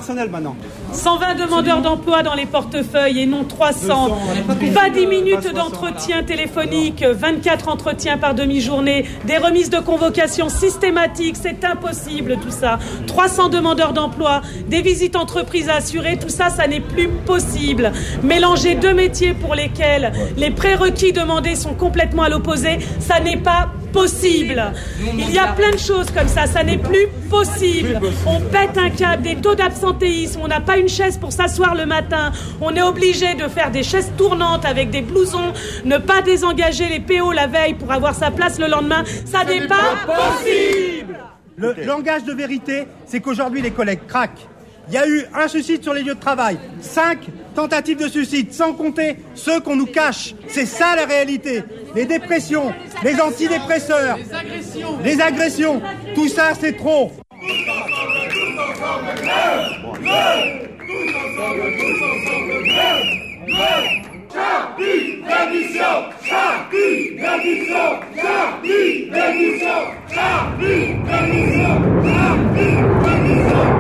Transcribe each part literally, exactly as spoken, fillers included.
personnel maintenant. cent vingt demandeurs d'emploi dans les portefeuilles et non trois cents. Pas dix minutes d'entretien téléphonique, vingt-quatre entretiens par demi-journée, des remises de convocation systématiques, c'est impossible tout ça. trois cents demandeurs d'emploi, des visites entreprises à assurer, tout ça, ça n'est plus possible. Mélanger deux métiers pour lesquels les prérequis demandés sont complètement à l'opposé, ça n'est pas possible. Il y a plein de choses comme ça, ça n'est plus possible. On pète un câble, des taux d'absentéisme, on n'a pas une chaise pour s'asseoir le matin, on est obligé de faire des chaises tournantes avec des blousons, ne pas désengager les P O la veille pour avoir sa place le lendemain, ça n'est pas possible. Le langage de vérité, c'est qu'aujourd'hui les collègues craquent. Il y a eu un suicide sur les lieux de travail, cinq tentatives de suicide, sans compter ceux qu'on nous cache. C'est ça la réalité. Les dépressions, les antidépresseurs, les agressions, les agressions, tout ça c'est trop. Charlie, l'addition, Charlie, l'addition, Charlie, l'addition, Charlie, l'addition, Charlie, l'addition.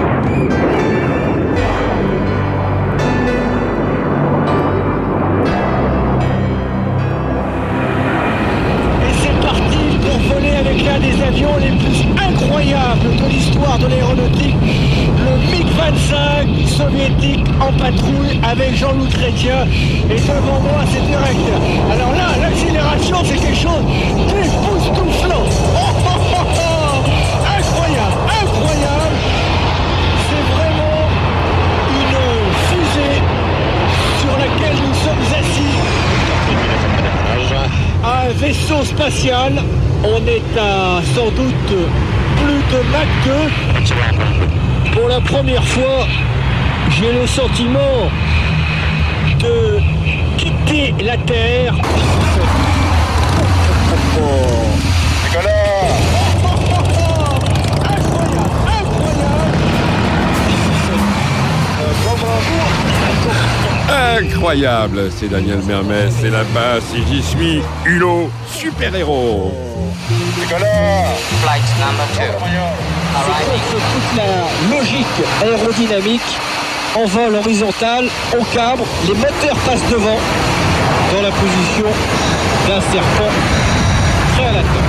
Avec l'un des avions les plus incroyables de l'histoire de l'aéronautique, le MiG vingt-cinq soviétique en patrouille avec Jean-Loup Chrétien. Et devant moi, c'est direct. Alors là, l'accélération, c'est quelque chose d'époustouflant. Oh, oh, oh, oh. Incroyable, incroyable. C'est vraiment une fusée sur laquelle nous sommes assis. Un vaisseau spatial. On est à sans doute plus de Mach deux. Pour la première fois, j'ai le sentiment de quitter la Terre. Incroyable, c'est Daniel Mermez, c'est la base et j'y suis, Hulot, super-héros. Flight number two. Toute la logique aérodynamique en vol horizontal, au cabre, les moteurs passent devant dans la position d'un serpent prêt à l'attaque.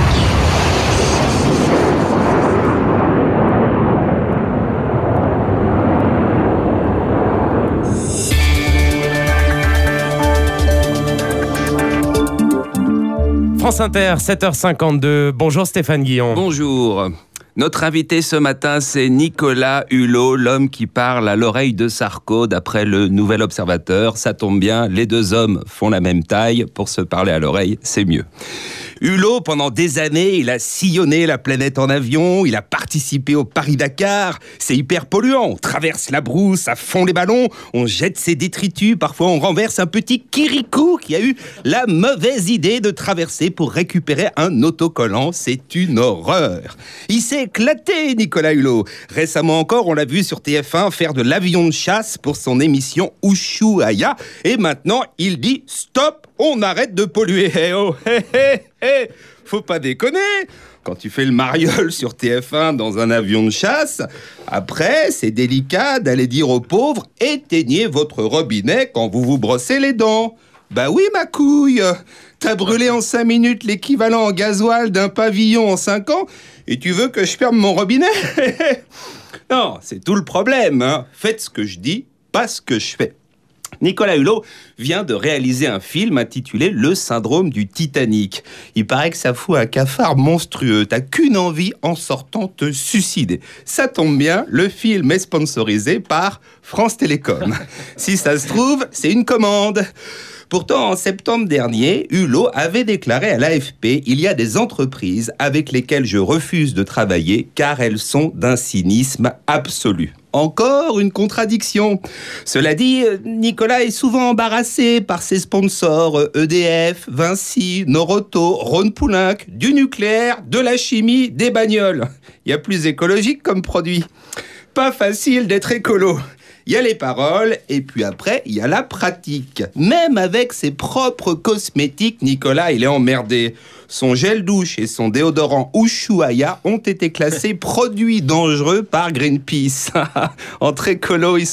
France Inter, sept heures cinquante-deux. Bonjour Stéphane Guillon. Bonjour. Notre invité ce matin, c'est Nicolas Hulot, l'homme qui parle à l'oreille de Sarko, d'après le Nouvel Observateur. Ça tombe bien, les deux hommes font la même taille. Pour se parler à l'oreille, c'est mieux. Hulot, pendant des années, il a sillonné la planète en avion, il a participé au Paris-Dakar. C'est hyper polluant, on traverse la brousse, à fond les ballons, on jette ses détritus, parfois on renverse un petit kirikou qui a eu la mauvaise idée de traverser pour récupérer un autocollant. C'est une horreur. Il s'est éclaté, Nicolas Hulot. Récemment encore, on l'a vu sur T F un faire de l'avion de chasse pour son émission Ushuaïa. Et maintenant, il dit « Stop, on arrête de polluer !» Eh oh, hé, hé, hé, faut pas déconner. Quand tu fais le mariole sur T F un dans un avion de chasse, après, c'est délicat d'aller dire aux pauvres « Éteignez votre robinet quand vous vous brossez les dents !» Bah oui, ma couille. T'as brûlé en cinq minutes l'équivalent en gasoil d'un pavillon en cinq ans et tu veux que je ferme mon robinet? Non, c'est tout le problème, hein. Faites ce que je dis, pas ce que je fais. Nicolas Hulot vient de réaliser un film intitulé « Le syndrome du Titanic ». Il paraît que ça fout un cafard monstrueux. T'as qu'une envie en sortant, te suicider. Ça tombe bien, le film est sponsorisé par France Télécom. Si ça se trouve, c'est une commande. Pourtant, en septembre dernier, Hulot avait déclaré à l'A F P « Il y a des entreprises avec lesquelles je refuse de travailler car elles sont d'un cynisme absolu ». Encore une contradiction. Cela dit, Nicolas est souvent embarrassé par ses sponsors E D F, Vinci, Noroto, Rhône-Poulenc, du nucléaire, de la chimie, des bagnoles. Il y a plus écologique comme produit. Pas facile d'être écolo. Il y a les paroles, et puis après, il y a la pratique. Même avec ses propres cosmétiques, Nicolas, il est emmerdé. Son gel douche et son déodorant Ushuaïa ont été classés produits dangereux par Greenpeace. Entre écolos, ils